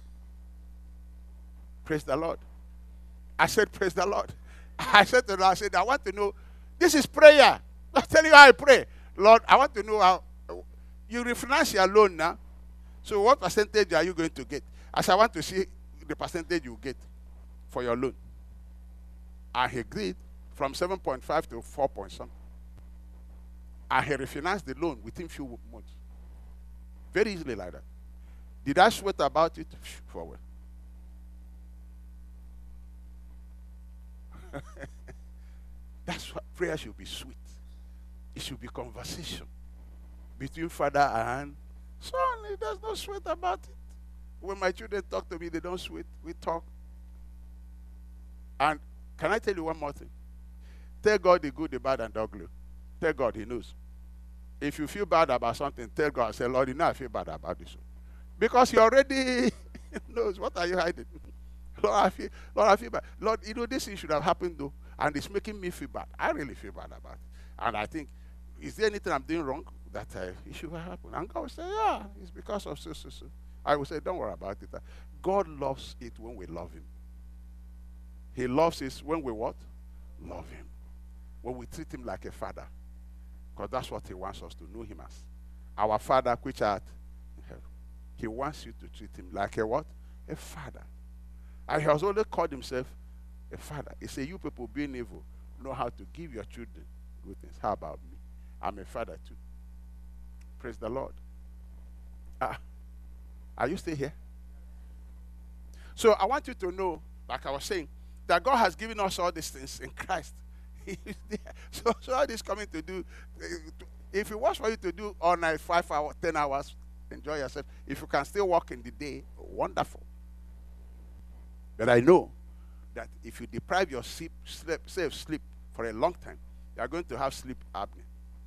Speaker 1: Praise the Lord. I said, praise the Lord. I said to her, I said, I want to know, this is prayer. I'll tell you how I pray. Lord, I want to know how, you refinance your loan now. So what percentage are you going to get? I said, I want to see the percentage you get for your loan. And he agreed from seven point five to four point something. And he refinanced the loan within few months. Very easily like that. Did I sweat about it? Forward. That's why prayer should be sweet. It should be conversation between father and son. There's no sweat about it. When my children talk to me, they don't sweat. We talk. And can I tell you one more thing? Tell God the good, the bad, and the ugly. Tell God he knows. If you feel bad about something, tell God, say, Lord, you know I feel bad about this. Because he already knows. What are you hiding? Lord, I feel, Lord, I feel bad. Lord, you know, this thing should have happened, though, and it's making me feel bad. I really feel bad about it. And I think, is there anything I'm doing wrong that uh, it should have happened? And God will say, yeah, it's because of so, so, so. I will say, don't worry about it. God loves it when we love him. He loves it when we what? Love him. When we treat him like a father. Because that's what he wants us to know him as. Our Father which art in heaven. He wants you to treat him like a what? A father. And he has only called himself a father. He said, you people being evil know how to give your children good things. How about me? I'm a father too. Praise the Lord. Ah, are you still here? So I want you to know, like I was saying, that God has given us all these things in Christ. so, so all this coming to do, if it was for you to do all night, five hours, ten hours, enjoy yourself. If you can still walk in the day, wonderful. But I know that if you deprive your sleep, sleep, sleep, sleep for a long time, you are going to have sleep apnea.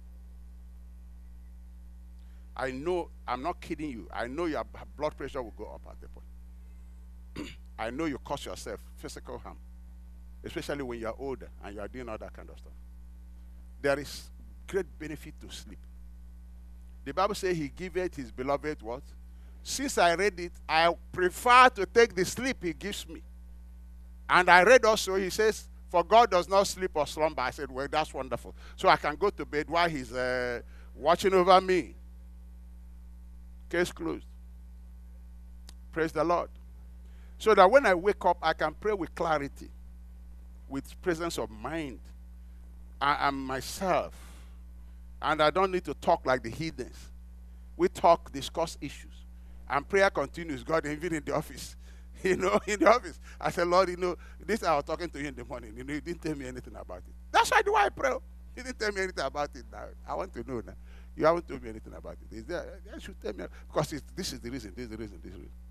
Speaker 1: I know, I'm not kidding you. I know your blood pressure will go up at the point. I know you cause yourself physical harm, especially when you're older and you're doing all that kind of stuff. There is great benefit to sleep. The Bible says he giveth his beloved what? Since I read it, I prefer to take the sleep he gives me. And I read also, he says, for God does not sleep or slumber. I said, well, that's wonderful. So I can go to bed while he's uh, watching over me. Case closed. Praise the Lord. So that when I wake up, I can pray with clarity, with presence of mind. I am myself. And I don't need to talk like the heathens. We talk, discuss issues. And prayer continues. God, even in the office. You know, in the office. I said, Lord, you know, this I was talking to you in the morning. You know, you didn't tell me anything about it. That's why do I pray. You didn't tell me anything about it now. I want to know now. You haven't told me anything about it. Is there, you should tell me. Because it's, this is the reason, this is the reason, this is the reason.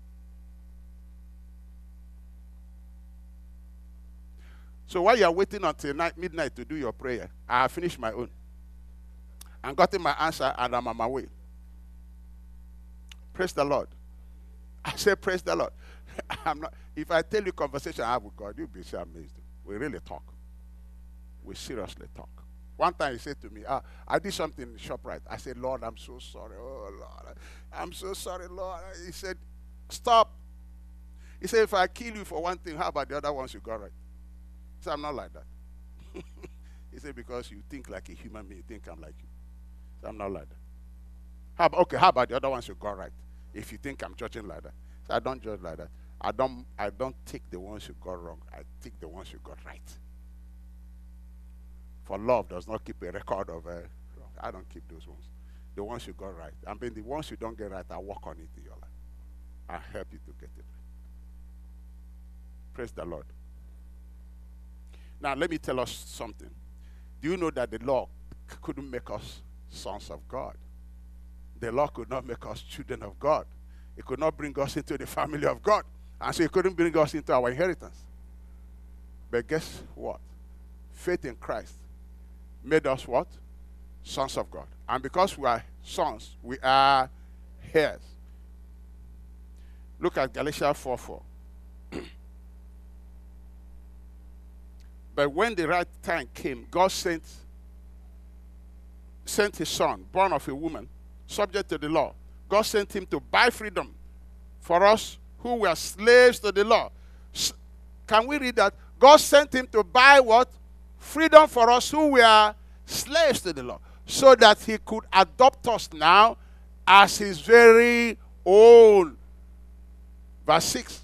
Speaker 1: So while you're waiting until night, midnight to do your prayer, I have finished my own. And gotten my answer, and I'm on my way. Praise the Lord. I say, praise the Lord. I'm not, if I tell you conversation I have with God, you'll be so amazed. We really talk. We seriously talk. One time he said to me, ah, I did something in ShopRite. I said, Lord, I'm so sorry. Oh, Lord, I'm so sorry, Lord. He said, stop. He said, if I kill you for one thing, how about the other ones you got right? He said, I'm not like that. He said, because you think like a human being, you think I'm like you. So I'm not like that. How about, okay, how about the other ones you got right? If you think I'm judging like that. So I don't judge like that. I don't, I don't take the ones you got wrong. I take the ones you got right. For love does not keep a record of uh, wrong. I don't keep those ones. The ones you got right. I mean, the ones you don't get right, I work on it in your life. I help you to get it right. Praise the Lord. Now, let me tell us something. Do you know that the law couldn't make us sons of God? The law could not make us children of God. It could not bring us into the family of God. And so it couldn't bring us into our inheritance. But guess what? Faith in Christ made us what? Sons of God. And because we are sons, we are heirs. Look at Galatians four four. But when the right time came, God sent, sent his son, born of a woman, subject to the law. God sent him to buy freedom for us who were slaves to the law. S- Can we read that? God sent him to buy what? Freedom for us who were slaves to the law. So that he could adopt us now as his very own. Verse six.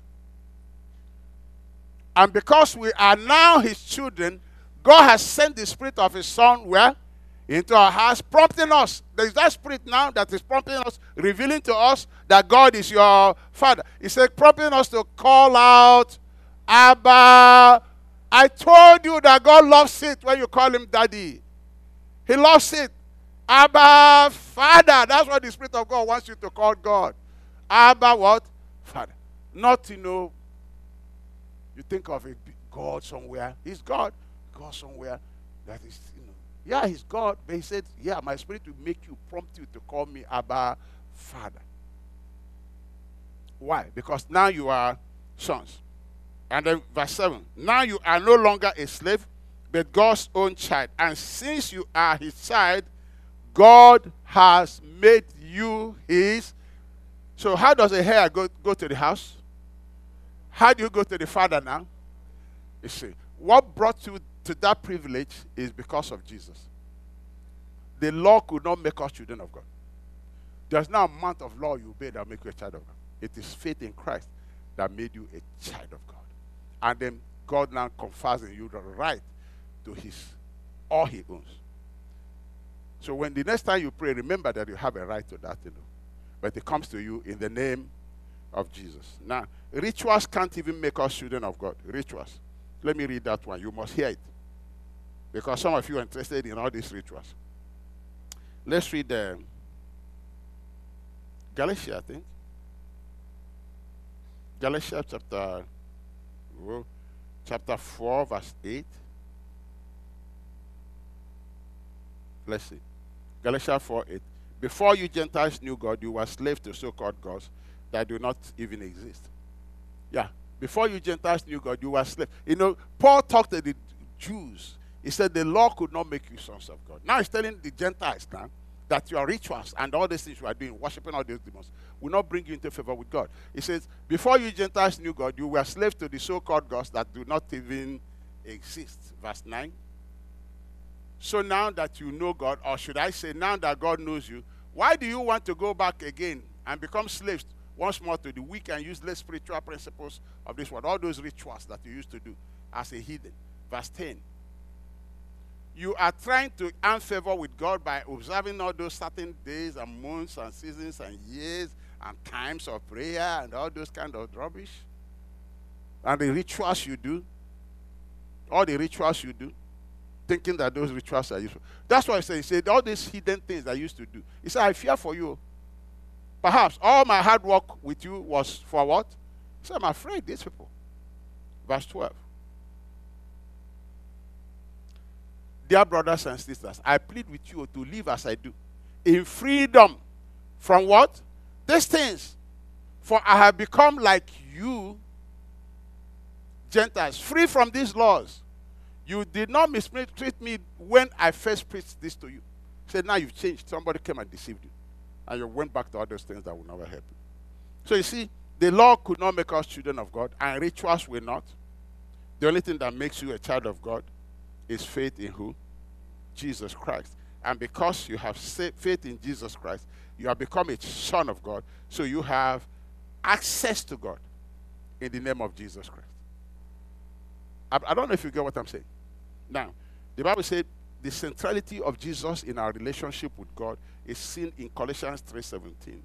Speaker 1: And because we are now his children, God has sent the spirit of his son where? Into our hearts, prompting us. There is that spirit now that is prompting us, revealing to us that God is your father. He said, prompting us to call out, Abba. I told you that God loves it when you call him daddy. He loves it. Abba, Father. That's what the Spirit of God wants you to call God. Abba, what? Father. Not, you know, you think of a God somewhere. He's God. God somewhere. That is, you know. Yeah, he's God. But he said, yeah, my spirit will make you, prompt you to call me Abba, Father. Why? Because now you are sons. And then verse seven. Now you are no longer a slave, but God's own child. And since you are his child, God has made you his. So how does a heir go, go to the house? How do you go to the father now? You see, what brought you to that privilege is because of Jesus. The law could not make us children of God. There's no amount of law you obey that will make you a child of God. It is faith in Christ that made you a child of God. And then God now confers in you the right to his, all he owns. So when the next time you pray, remember that you have a right to that, you know. But it comes to you in the name of Jesus. Now, rituals can't even make us children of God. Rituals. Let me read that one. You must hear it. Because some of you are interested in all these rituals. Let's read the Galatians, I think. Galatians chapter, oh, chapter four, verse eight. Let's see. Galatians four, eight. Before you Gentiles knew God, you were slaves to so-called gods that do not even exist. Yeah. Before you Gentiles knew God, you were slaves. You know, Paul talked to the Jews. He said the law could not make you sons of God. Now he's telling the Gentiles now that your rituals and all these things you are doing, worshiping all these demons, will not bring you into favor with God. He says, before you Gentiles knew God, you were slaves to the so-called gods that do not even exist. Verse nine. So now that you know God, or should I say now that God knows you, why do you want to go back again and become slaves once more to the weak and useless spiritual principles of this world? All those rituals that you used to do as a heathen. Verse ten. You are trying to earn favor with God by observing all those certain days and months and seasons and years and times of prayer and all those kind of rubbish. And the rituals you do, all the rituals you do, thinking that those rituals are useful. That's why I say, he said, all these hidden things I used to do. He said, I fear for you. Perhaps all my hard work with you was for what? He said, I'm afraid of these people. Verse twelve. Dear brothers and sisters, I plead with you to live as I do, in freedom from what? These things. For I have become like you, Gentiles, free from these laws. You did not mistreat me when I first preached this to you. He said, now you've changed. Somebody came and deceived you. And you went back to all those things that will never help you. So you see, the law could not make us children of God, and rituals will not. The only thing that makes you a child of God is faith in who? Jesus Christ. And because you have faith in Jesus Christ, you have become a son of God. So you have access to God in the name of Jesus Christ. I, I don't know if you get what I'm saying. Now, the Bible said the centrality of Jesus in our relationship with God is seen in Colossians three seventeen.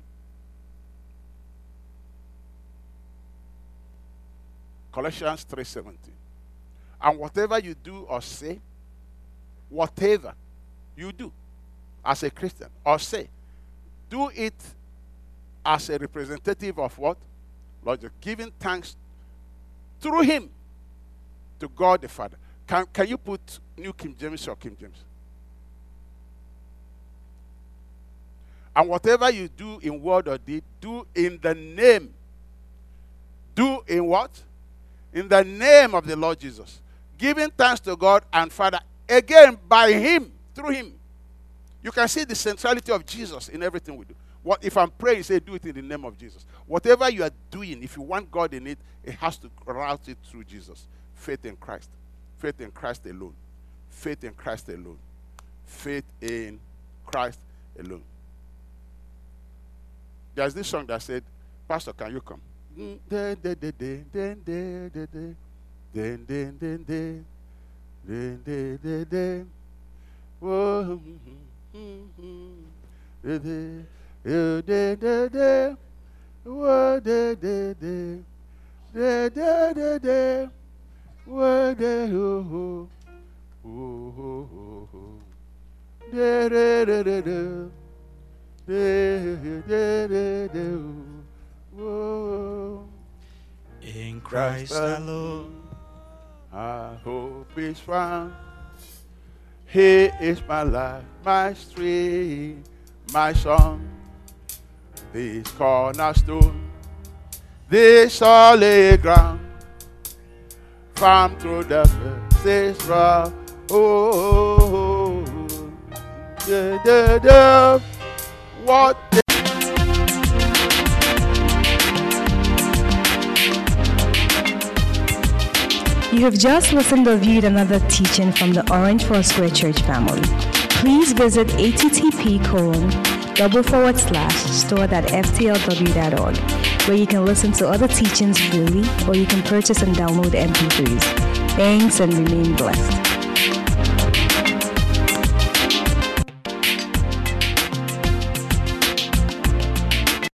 Speaker 1: Colossians three seventeen. And whatever you do or say, whatever you do as a Christian or say, do it as a representative of what? Lord, you're giving thanks through him to God the Father. Can, can you put New King James or King James? And whatever you do in word or deed, do in the name. Do in what? In the name of the Lord Jesus. Giving thanks to God and Father, again, by him, through him. You can see the centrality of Jesus in everything we do. What if I'm praying, say, do it in the name of Jesus. Whatever you are doing, if you want God in it, it has to route it through Jesus. Faith in Christ. Faith in Christ alone. Faith in Christ alone. Faith in Christ alone. There's this song that said, Pastor, can you come?
Speaker 2: In Christ alone,
Speaker 1: our hope is found. He is my life, my strength, my song. This cornerstone, this solid ground, firm through the fiercest rock. Oh, oh, oh, yeah, yeah, yeah. What?
Speaker 3: You have just listened or viewed another teaching from the Orange Foursquare Church family. Please visit h t t p colon double forward slash store.ftlw.org, where you can listen to other teachings freely or you can purchase and download M P threes. Thanks and remain blessed.